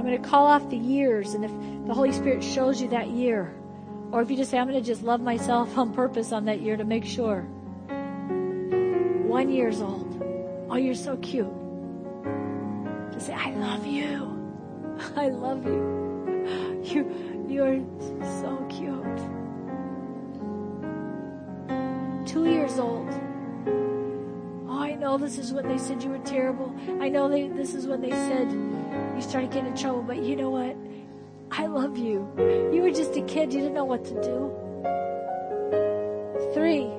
going to call off the years. And if the Holy Spirit shows you that year, or if you just say, I'm going to just love myself on purpose on that year to make sure. 1 year old. Oh, you're so cute. Just say, I love you. I love you. You're so cute. 2 years old. Oh, I know this is when they said you were terrible. I know this is when they said you started getting in trouble. But you know what? I love you. You were just a kid. You didn't know what to do. 3.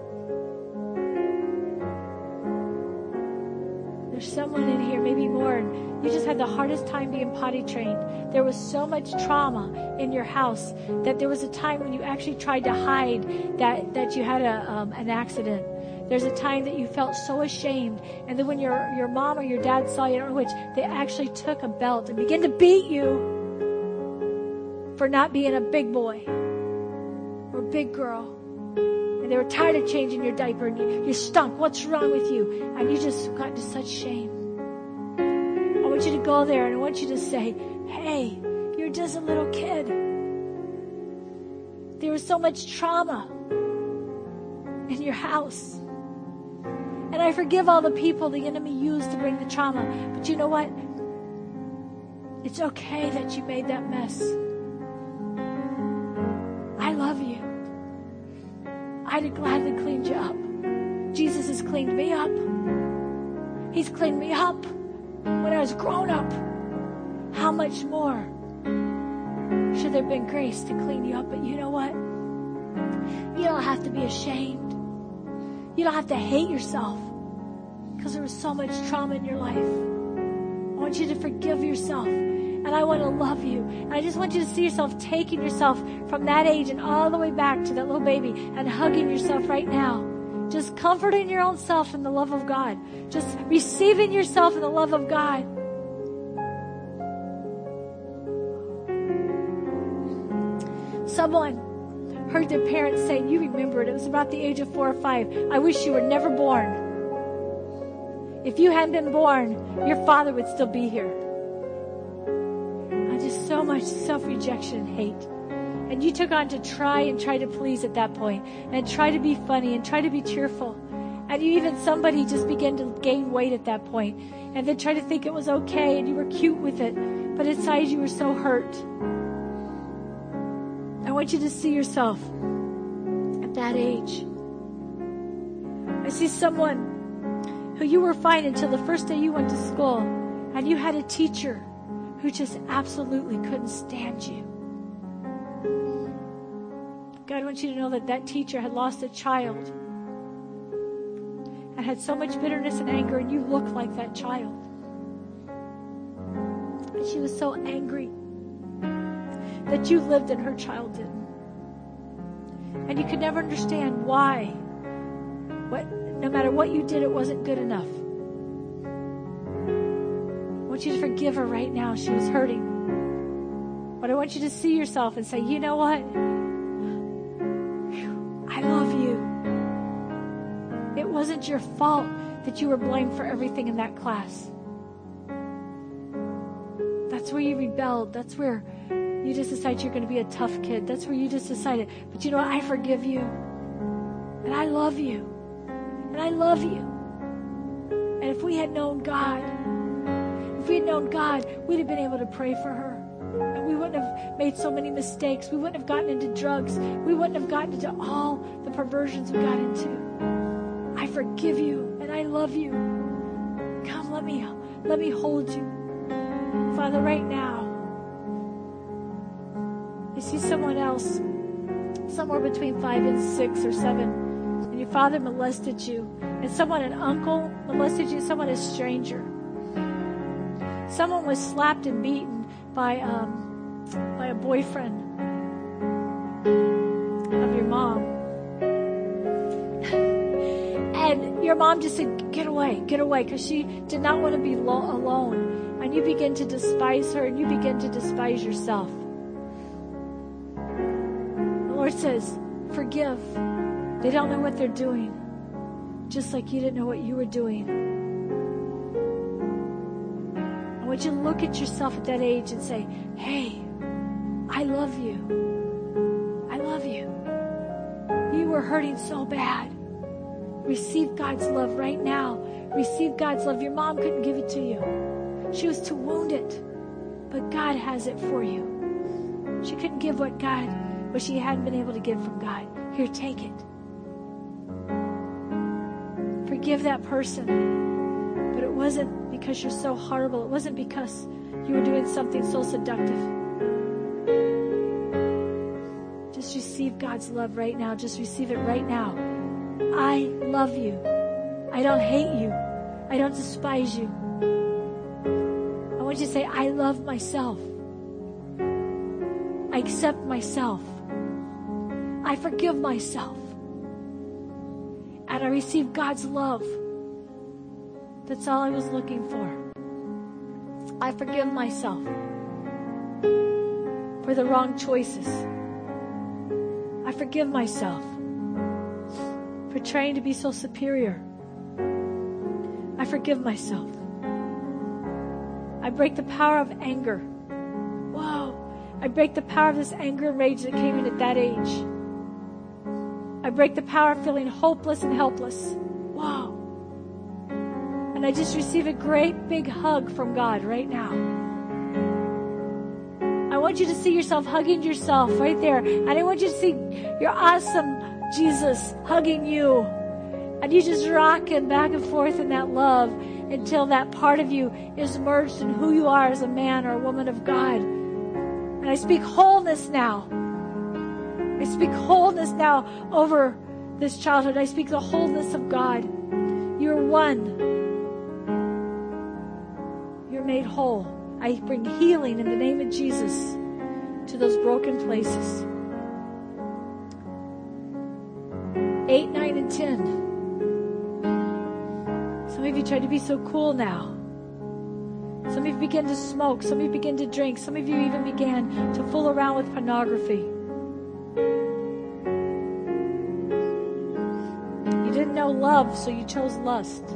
There's someone in here, maybe more, and you just had the hardest time being potty trained. There was so much trauma in your house that there was a time when you actually tried to hide that you had an accident. There's a time that you felt so ashamed, and then when your mom or your dad saw you, I don't know which, they actually took a belt and began to beat you for not being a big boy or a big girl. And they were tired of changing your diaper, and you stunk. What's wrong with you? And you just got into such shame. I want you to go there, and I want you to say, hey, you're just a little kid. There was so much trauma in your house. And I forgive all the people the enemy used to bring the trauma. But you know what? It's okay that you made that mess. I love you. I'd have gladly cleaned you up. Jesus has cleaned me up. He's cleaned me up when I was grown up. How much more should there have been grace to clean you up? But you know what? You don't have to be ashamed. You don't have to hate yourself because there was so much trauma in your life. I want you to forgive yourself. And I want to love you. And I just want you to see yourself taking yourself from that age and all the way back to that little baby and hugging yourself right now. Just comforting your own self in the love of God. Just receiving yourself in the love of God. Someone heard their parents say, you remember it was about the age of 4 or 5. I wish you were never born. If you hadn't been born, your father would still be here. Just so much self-rejection and hate. And you took on to try to please at that point, and try to be funny and try to be cheerful. And you even, somebody just began to gain weight at that point, and then try to think it was okay, and you were cute with it, but inside you were so hurt. I want you to see yourself at that age. I see someone who you were fine until the first day you went to school, and you had a teacher who just absolutely couldn't stand you. God wants you to know that teacher had lost a child and had so much bitterness and anger, and you looked like that child. And she was so angry that you lived and her child didn't. And you could never understand why. No matter what you did, it wasn't good enough. I want you to forgive her right now. She was hurting. But I want you to see yourself and say, you know what? I love you. It wasn't your fault that you were blamed for everything in that class. That's where you rebelled. That's where you just decided you're going to be a tough kid. That's where you just decided. But you know what? I forgive you. And I love you. And I love you. And if we had known God, we'd have been able to pray for her. And we wouldn't have made so many mistakes. We wouldn't have gotten into drugs. We wouldn't have gotten into all the perversions we got into. I forgive you and I love you. Come, let me hold you. Father, right now, I see someone else, somewhere between 5 and 6 or 7, and your father molested you, and an uncle molested you, someone a stranger. Someone was slapped and beaten by a boyfriend of your mom. And your mom just said, get away, because she did not want to be alone. And you begin to despise her, and you begin to despise yourself. The Lord says, forgive. They don't know what they're doing, just like you didn't know what you were doing. I want you to look at yourself at that age and say, hey, I love you. I love you. You were hurting so bad. Receive God's love right now. Receive God's love. Your mom couldn't give it to you. She was too wounded. But God has it for you. She couldn't give what she hadn't been able to give from God. Here, take it. Forgive that person. But it wasn't because you're so horrible. It wasn't because you were doing something so seductive. Just receive God's love right now. Just receive it right now. I love you. I don't hate you. I don't despise you. I want you to say, I love myself. I accept myself. I forgive myself. And I receive God's love. That's all I was looking for. I forgive myself for the wrong choices. I forgive myself for trying to be so superior. I forgive myself. I break the power of anger. Whoa. I break the power of this anger and rage that came in at that age. I break the power of feeling hopeless and helpless. Whoa. And I just receive a great big hug from God right now. I want you to see yourself hugging yourself right there. And I want you to see your awesome Jesus hugging you. And you just rocking back and forth in that love until that part of you is merged in who you are as a man or a woman of God. And I speak wholeness now. I speak wholeness now over this childhood. I speak the wholeness of God. You're one. You're made whole. I bring healing in the name of Jesus to those broken places. 8, 9, and 10. Some of you try to be so cool now. Some of you begin to smoke. Some of you begin to drink. Some of you even began to fool around with pornography. You didn't know love, so you chose lust.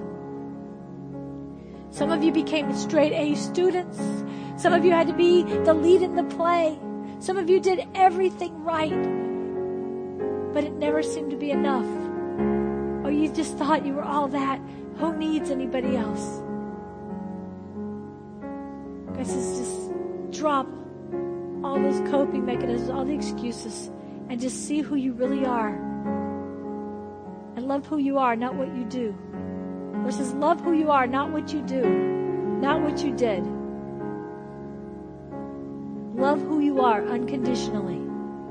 Some of you became straight A students. Some of you had to be the lead in the play. Some of you did everything right, but it never seemed to be enough. Or you just thought you were all that. Who needs anybody else? God says, just drop all those coping mechanisms, all the excuses, and just see who you really are. And love who you are, not what you do. Or it says, love who you are, not what you do, not what you did. Love who you are unconditionally.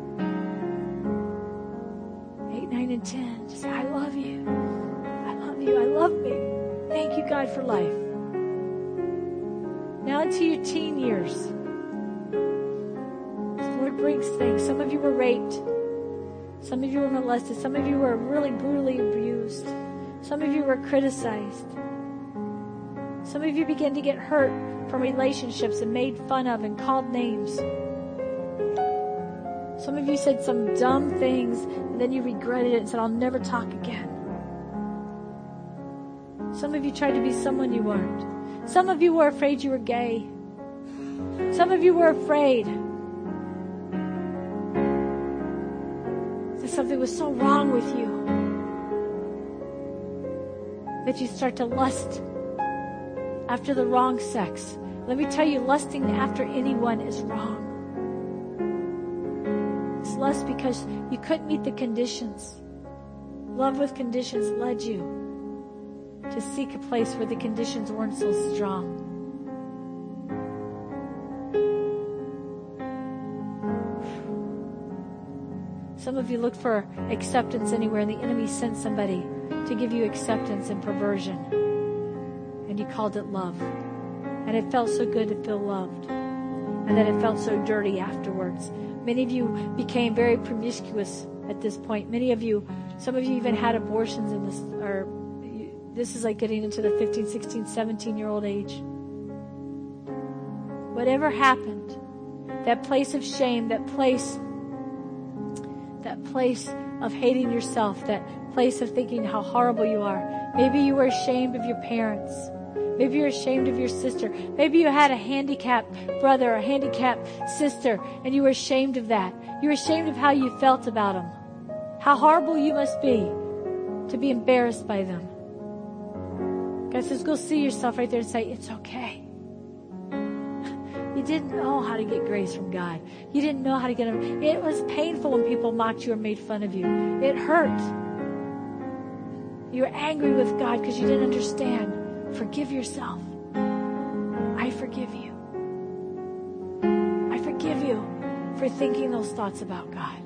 8, 9, and 10. Just say, I love you. I love you. I love me. Thank you, God, for life. Now into your teen years. The Lord brings things. Some of you were raped. Some of you were molested. Some of you were really brutally abused. Some of you were criticized. Some of you began to get hurt from relationships and made fun of and called names. Some of you said some dumb things and then you regretted it and said, I'll never talk again. Some of you tried to be someone you weren't. Some of you were afraid you were gay. Some of you were afraid that something was so wrong with you that you start to lust after the wrong sex. Let me tell you, lusting after anyone is wrong. It's lust because you couldn't meet the conditions. Love with conditions led you to seek a place where the conditions weren't so strong. Some of you looked for acceptance anywhere, and the enemy sent somebody to give you acceptance and perversion. And you called it love. And it felt so good to feel loved. And then it felt so dirty afterwards. Many of you became very promiscuous at this point. Many of you, some of you even had abortions in this, or this is like getting into the 15, 16, 17-year-old age. Whatever happened, that place of shame, that place of hating yourself, that place of thinking how horrible you are. Maybe you were ashamed of your parents. Maybe you're ashamed of your sister. Maybe you had a handicapped brother or a handicapped sister and you were ashamed of that. You were ashamed of how you felt about them. How horrible you must be to be embarrassed by them. God says, go see yourself right there and say, it's okay. You didn't know how to get grace from God. You didn't know how to get it. It was painful when people mocked you or made fun of you. It hurt. You were angry with God because you didn't understand. Forgive yourself. I forgive you. I forgive you for thinking those thoughts about God.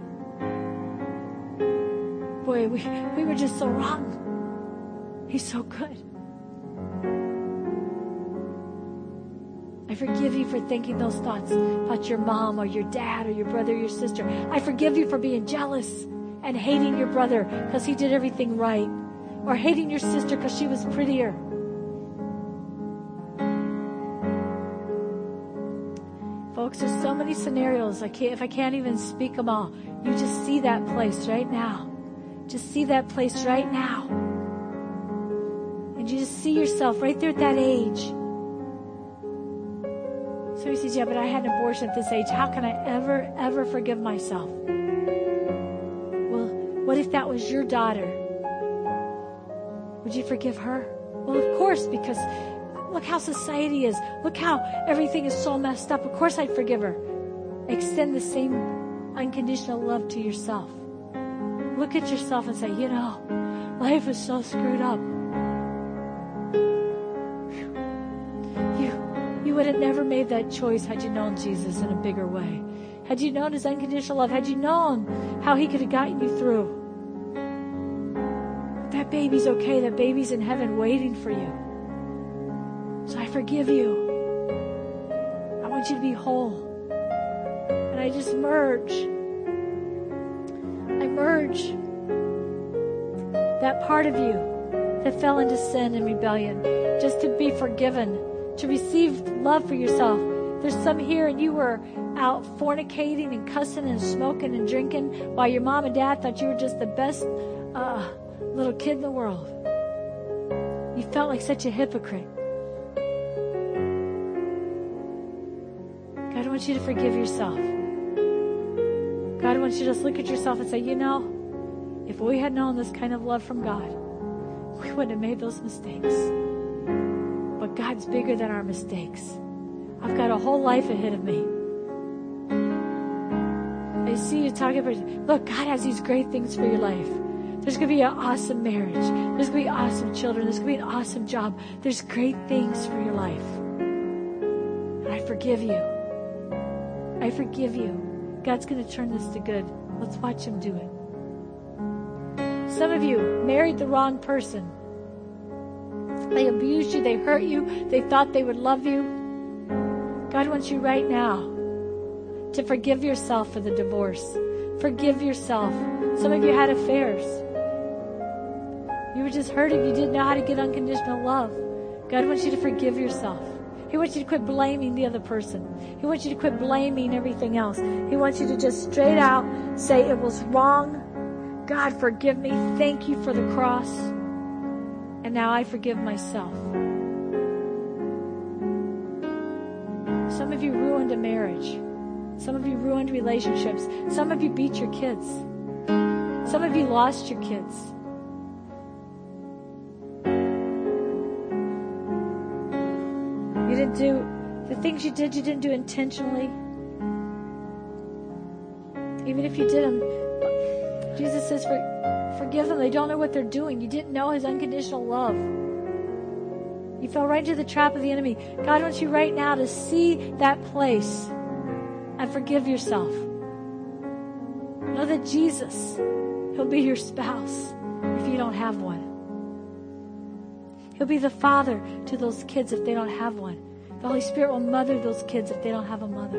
Boy, we were just so wrong. He's so good. I forgive you for thinking those thoughts about your mom or your dad or your brother or your sister. I forgive you for being jealous and hating your brother because he did everything right, or hating your sister because she was prettier. Folks, there's so many scenarios. If I can't even speak them all, you just see that place right now. Just see that place right now. And you just see yourself right there at that age. So he says, yeah, but I had an abortion at this age. How can I ever forgive myself? Well, what if that was your daughter? Would you forgive her? Well, of course, because look how society is. Look how everything is so messed up. Of course I'd forgive her. Extend the same unconditional love to yourself. Look at yourself and say, you know, life is so screwed up. You would have never made that choice had you known Jesus in a bigger way. Had you known his unconditional love, had you known how he could have gotten you through. That baby's okay. That baby's in heaven waiting for you. So I forgive you. I want you to be whole. And I just merge. I merge that part of you that fell into sin and rebellion just to be forgiven, to receive love for yourself. There's some here and you were out fornicating and cussing and smoking and drinking while your mom and dad thought you were just the best little kid in the world. You felt like such a hypocrite. God wants you to forgive yourself. God wants you to just look at yourself and say, you know, if we had known this kind of love from God, we wouldn't have made those mistakes. But God's bigger than our mistakes. I've got a whole life ahead of me. I see you talking about, look, God has these great things for your life. There's going to be an awesome marriage. There's going to be awesome children. There's going to be an awesome job. There's great things for your life. And I forgive you. I forgive you. God's going to turn this to good. Let's watch him do it. Some of you married the wrong person. They abused you. They hurt you. They thought they would love you. God wants you right now to forgive yourself for the divorce. Forgive yourself. Some of you had affairs. You were just hurting. You didn't know how to get unconditional love. God wants you to forgive yourself. He wants you to quit blaming the other person. He wants you to quit blaming everything else. He wants you to just straight out say, it was wrong. God, forgive me. Thank you for the cross. And now I forgive myself. Some of you ruined a marriage. Some of you ruined relationships. Some of you beat your kids. Some of you lost your kids. You didn't do the things you didn't do intentionally. Even if you did them, Jesus says, forgive them. They don't know what they're doing. You didn't know his unconditional love. You fell right into the trap of the enemy. God wants you right now to see that place and forgive yourself. Know that Jesus, he'll be your spouse if you don't have one. He'll be the father to those kids if they don't have one. The Holy Spirit will mother those kids if they don't have a mother.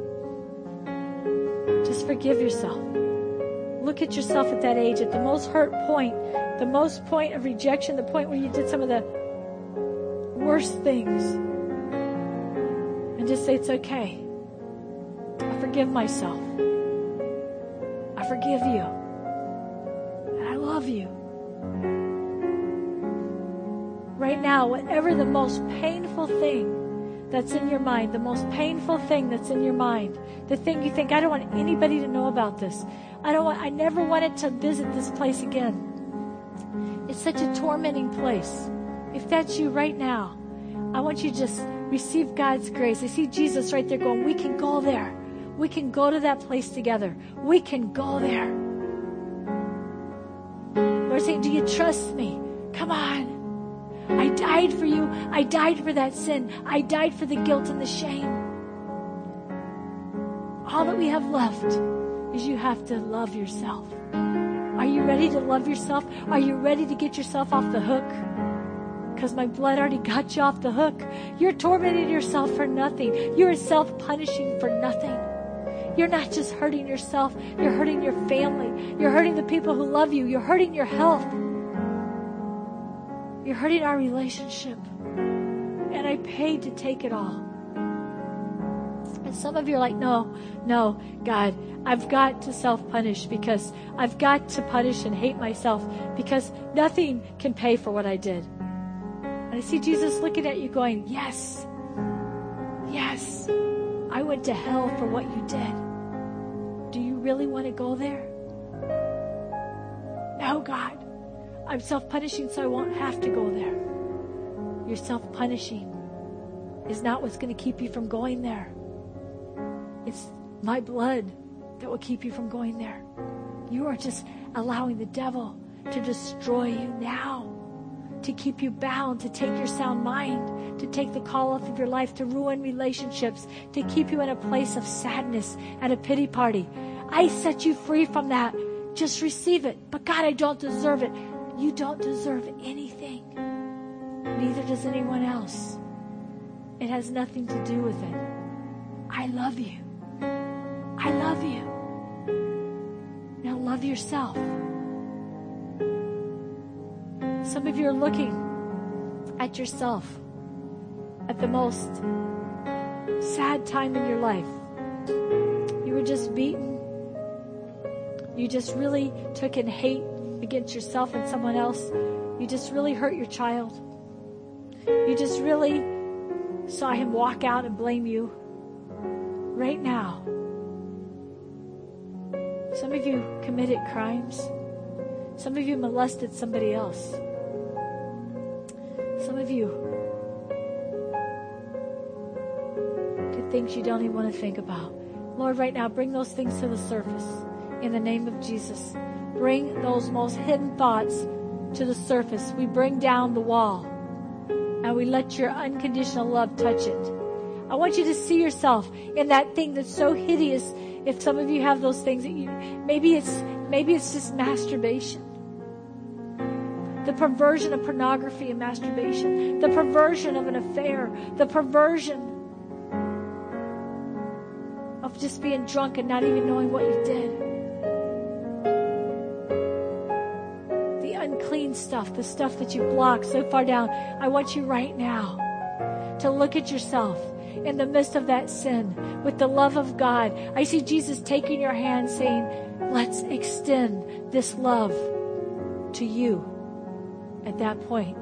Just forgive yourself. Look at yourself at that age, at the most hurt point, the most point of rejection, the point where you did some of the worst things. And just say, it's okay. I forgive myself. I forgive you. And I love you. right now, whatever the most painful thing that's in your mind, the most painful thing that's in your mind, the thing you think, I don't want anybody to know about this. I never wanted to visit this place again. It's such a tormenting place. If that's you right now, I want you to just receive God's grace. I see Jesus right there going, we can go there. We can go to that place together. We can go there. Lord's saying, do you trust me? Come on. I died for you. I died for that sin. I died for the guilt and the shame. All that we have left is you have to love yourself. Are you ready to love yourself? Are you ready to get yourself off the hook? Because my blood already got you off the hook. You're tormenting yourself for nothing. You're self-punishing for nothing. You're not just hurting yourself. You're hurting your family. You're hurting the people who love you. You're hurting your health. You're hurting our relationship. And I paid to take it all. And some of you are like, no, God, I've got to self-punish because I've got to punish and hate myself because nothing can pay for what I did. And I see Jesus looking at you going, yes, I went to hell for what you did. Do you really want to go there? No, God. I'm self-punishing so I won't have to go there. Your self-punishing is not what's going to keep you from going there. It's my blood that will keep you from going there. You are just allowing the devil to destroy you now, to keep you bound, to take your sound mind, to take the call off of your life, to ruin relationships, to keep you in a place of sadness and a pity party. I set you free from that. Just receive it. But God, I don't deserve it. You don't deserve anything. Neither does anyone else. It has nothing to do with it. I love you. I love you. Now love yourself. Some of you are looking at yourself at the most sad time in your life. You were just beaten. You just really took in hate against yourself and someone else. You just really hurt your child. You just really saw him walk out and blame you. Right now, some of you committed crimes. Some of you molested somebody else. Some of you did things you don't even want to think about. Lord, right now, bring those things to the surface in the name of Jesus. Bring those most hidden thoughts to the surface. We bring down the wall and we let your unconditional love touch it. I want you to see yourself in that thing that's so hideous. If some of you have those things that maybe it's just masturbation. The perversion of pornography and masturbation. The perversion of an affair. The perversion of just being drunk and not even knowing what you did. The unclean stuff, the stuff that you block so far down. I want you right now to look at yourself in the midst of that sin with the love of God. I see Jesus taking your hand saying, let's extend this love to you at that point.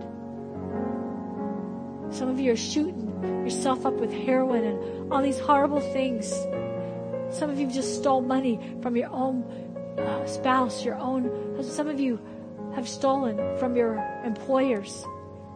Some of you are shooting yourself up with heroin and all these horrible things. Some of you just stole money from your own spouse, some of you have stolen from your employers.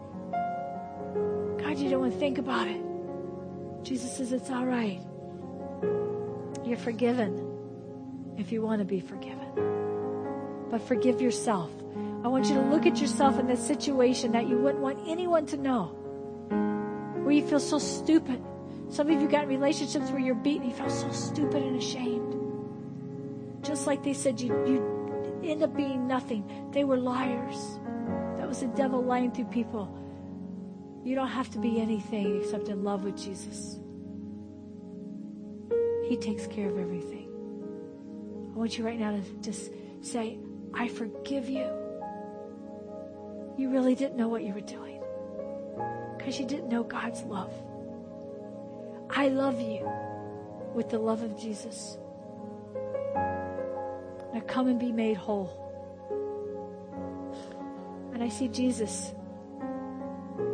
God, you don't want to think about it. Jesus says it's all right. You're forgiven if you want to be forgiven. But forgive yourself. I want you to look at yourself in that situation that you wouldn't want anyone to know, where you feel so stupid. Some of you got in relationships where you're beaten. You felt so stupid and ashamed. Just like they said, you end up being nothing. They were liars. That was the devil lying through people. You don't have to be anything except in love with Jesus. He takes care of everything. I want you right now to just say, I forgive you. You really didn't know what you were doing because you didn't know God's love. I love you with the love of Jesus. Now come and be made whole. And I see Jesus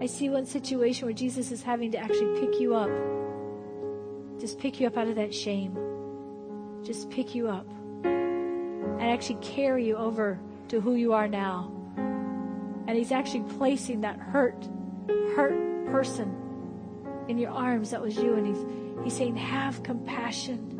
see one situation where Jesus is having to actually pick you up. Just pick you up out of that shame. Just pick you up. And actually carry you over to who you are now. And He's actually placing that hurt person in your arms that was you. And He's saying, have compassion.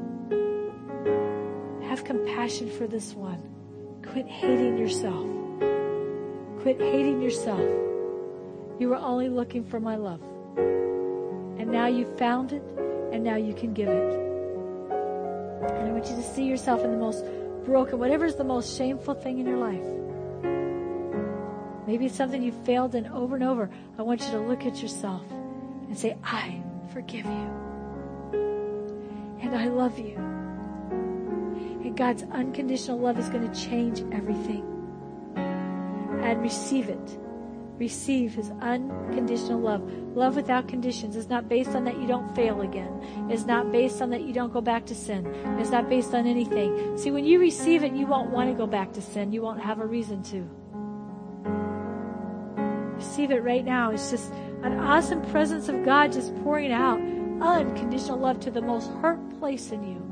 Have compassion for this one. Quit hating yourself. Quit hating yourself. You were only looking for my love. And now you found it, and now you can give it. And I want you to see yourself in the most broken, whatever is the most shameful thing in your life. Maybe it's something you failed in over and over. I want you to look at yourself and say, I forgive you. And I love you. And God's unconditional love is going to change everything. And receive it. Receive His unconditional love. Love without conditions is not based on that you don't fail again. It's not based on that you don't go back to sin. It's not based on anything. See, when you receive it, you won't want to go back to sin. You won't have a reason to. Receive it right now. It's just an awesome presence of God just pouring out unconditional love to the most hurt place in you.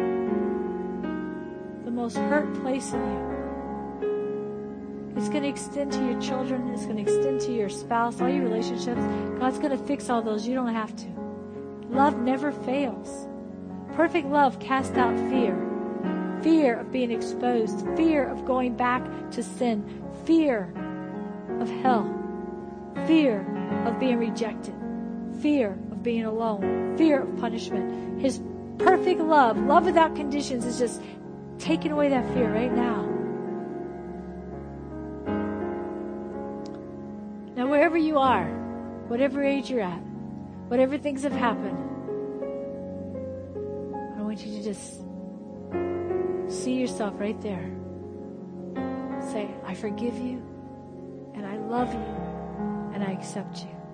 The most hurt place in you. It's going to extend to your children. It's going to extend to your spouse, all your relationships. God's going to fix all those. You don't have to. Love never fails. Perfect love casts out fear. Fear of being exposed. Fear of going back to sin. Fear of hell. Fear of being rejected. Fear of being alone. Fear of punishment. His perfect love, love without conditions, is just taking away that fear right now. Now, wherever you are, whatever age you're at, whatever things have happened, I want you to just see yourself right there. Say, I forgive you, and I love you, and I accept you.